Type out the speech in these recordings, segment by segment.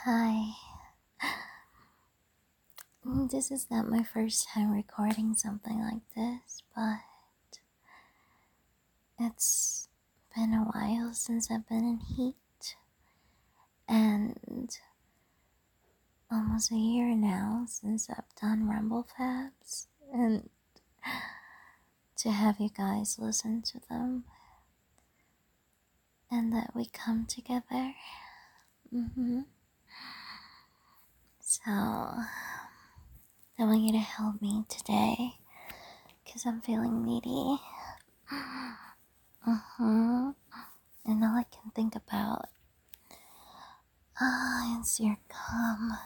Hi. This is not my first time recording something like this, but it's been a while since I've been in heat, and almost a year now since I've done Rumble Fabs, and to have you guys listen to them, and that we come together. So, I want you to help me today, because I'm feeling needy. And all I can think about is your cum.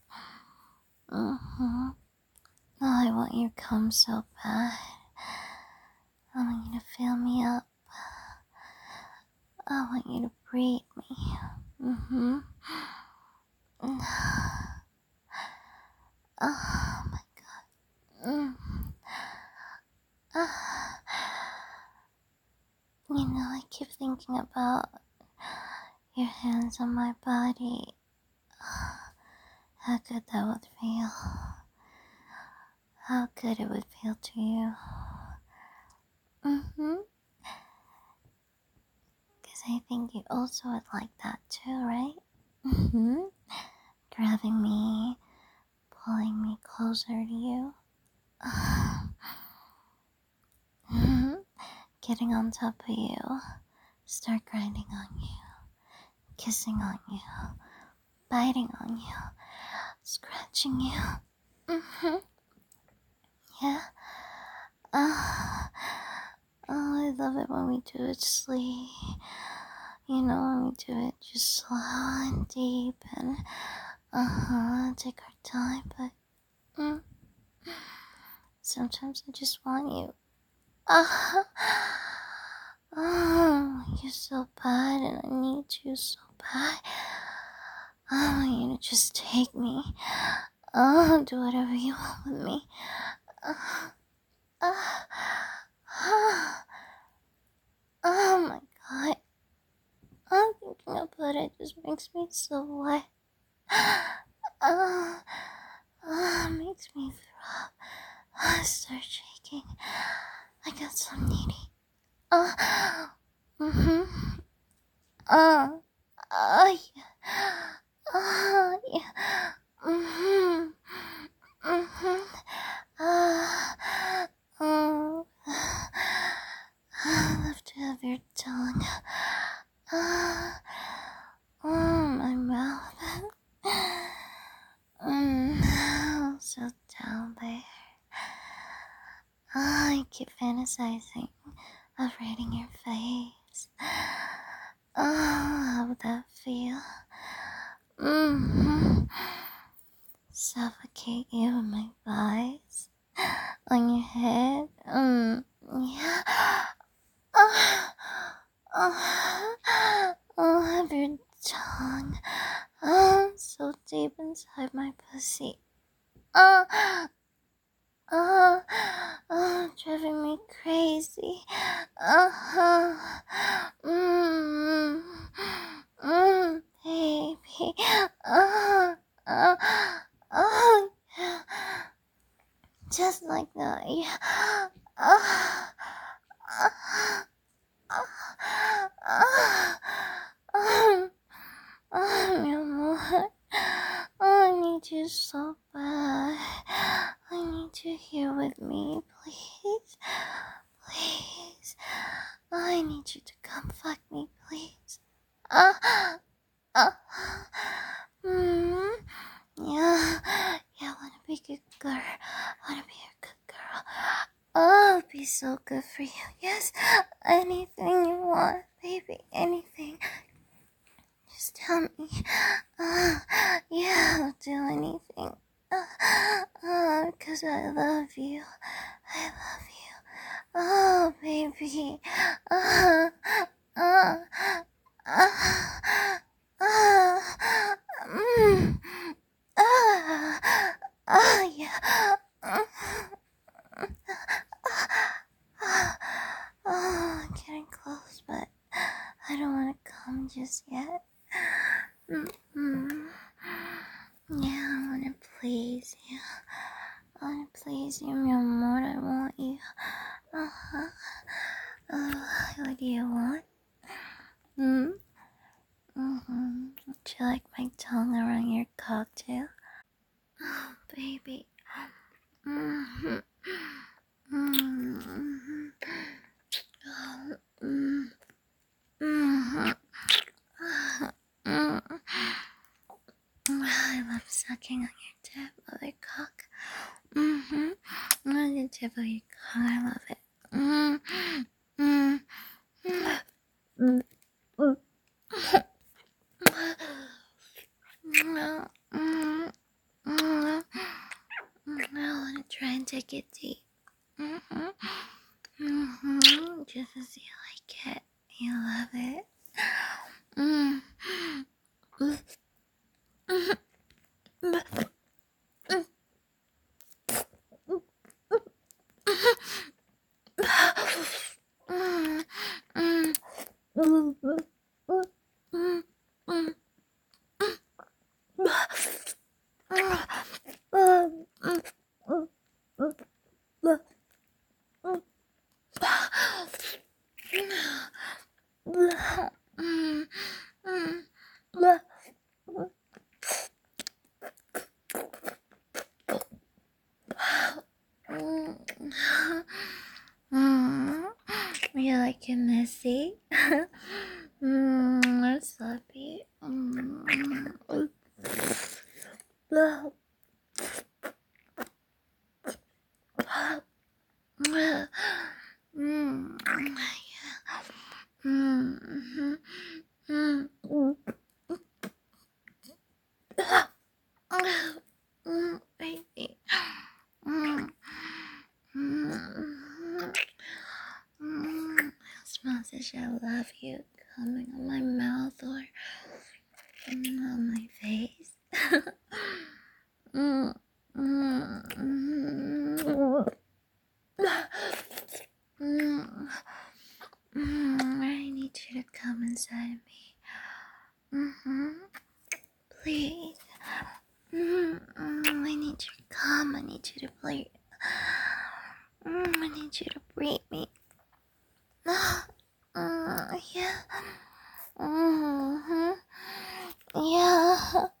Oh, I want your cum so bad. I want you to fill me up. I want you to breathe me. Oh my god. I keep thinking about your hands on my body. How good that would feel. How good it would feel to you. Because I think you also would like that too, right? Grabbing me, pulling me closer to you. Getting on top of you. Start grinding on you. Kissing on you. Biting on you. Scratching you. Yeah. Oh, I love it when we do it slowly. When we do it just slow and deep and take our time, but sometimes I just want you. You're so bad and I need you so bad. I want you to just take me. Do whatever you want with me. Oh my god. Thinking about it just makes me so wet. Makes me throw up. I start shaking. I got so needy. Yeah. I love to have your tongue. My mouth. So down there. I keep fantasizing of reading your face. How would that feel? Suffocate you in my thighs, on your head. Yeah. Have your tongue so deep inside my pussy. Driving me crazy. Baby. Just like that. Yeah. Mi amor. I need you so bad. I need you here with me, please. Please. I need you to come fuck me, please. Yeah. I wanna be a good girl. I wanna be a good girl. I'll be so good for you. Yes. Anything you want, baby. Anything. Just tell me. Yeah, I'll do anything. Cause I love you. I love you. Oh, baby. Yeah. I'm getting close, but I don't want to come just yet. Do you like my tongue around your cock too? Oh, baby. Mm-hmm. Mm-hmm. Mm-hmm. Mm-hmm. I love sucking on your tip of your cock. Mm-hmm. On the tip of your cock, I love it. Mm-hmm. Mm-hmm. I want to try and take it deep. Mm-hmm. Mm-hmm. Just as you like it. You love it. Mm. You like it messy? Or sloppy? Baby. Smells as I love you coming on my mouth or on my face. I need you to come inside me. Please. I need you to come. I need you to breathe. I need you to breathe me. Yeah. Yeah.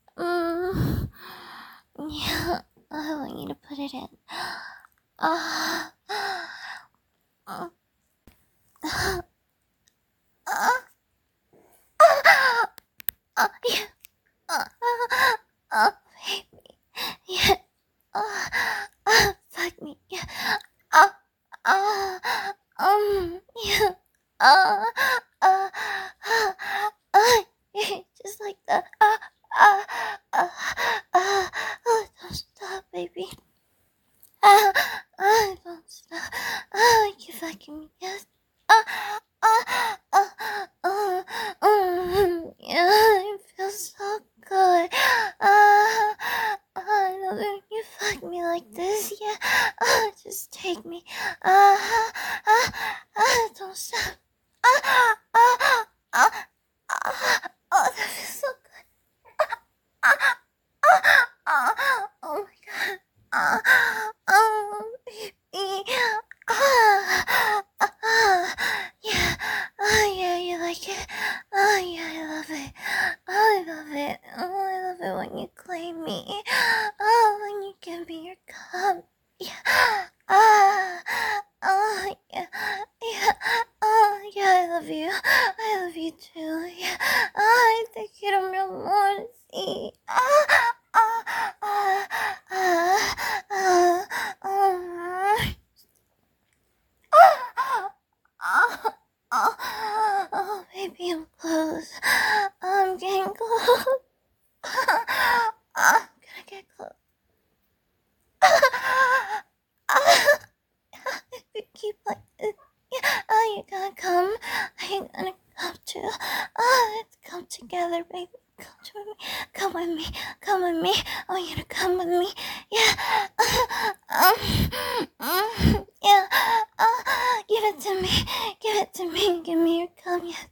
Yeah. I want you to put it in. Ah. Uh, yeah. Baby. Yeah. Fuck me. Yeah. Yeah. Uh, just like that. Don't stop, baby. Don't stop. You fucking me. Yes. Yeah, it feels so good. I love it when you fuck me like this. Yeah. Just take me. Don't stop. That feels so good. Oh my god. Baby. Yeah. Yeah, you like it. Yeah, I love it. I love it. I love it when you claim me. When you give me your cup. Yeah. Yeah. Yeah. Yeah, I love you. I love you too. Yeah. Te quiero, mi amor. Sí. Oh, baby, I'm close. I'm getting close. I'm gonna get close. If you keep like this, yeah, you're gonna come. Are you gonna come too? Let's come together, baby. Come to me. Come with me. Come with me. I want you to come with me. Yeah. Yeah. Give it to me. Give it to me. Give me your cum. Yes.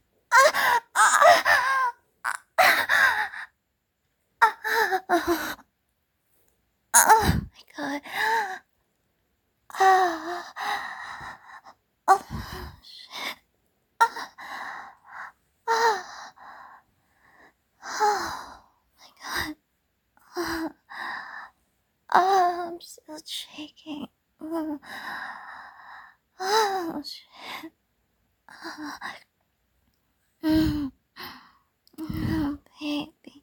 Oh my god. Oh shit. still shaking. Oh, shit. Mm. Oh, baby.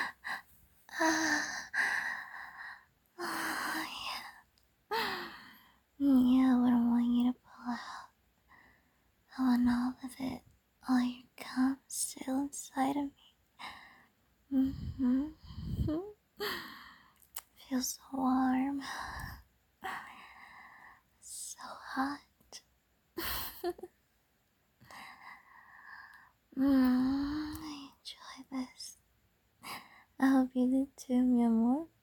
Oh, yeah. Yeah, I wouldn't want you to pull out. I want all of it. All your cum still inside of me. Feels so warm. So hot. I enjoy this. I hope you did too, mi amor.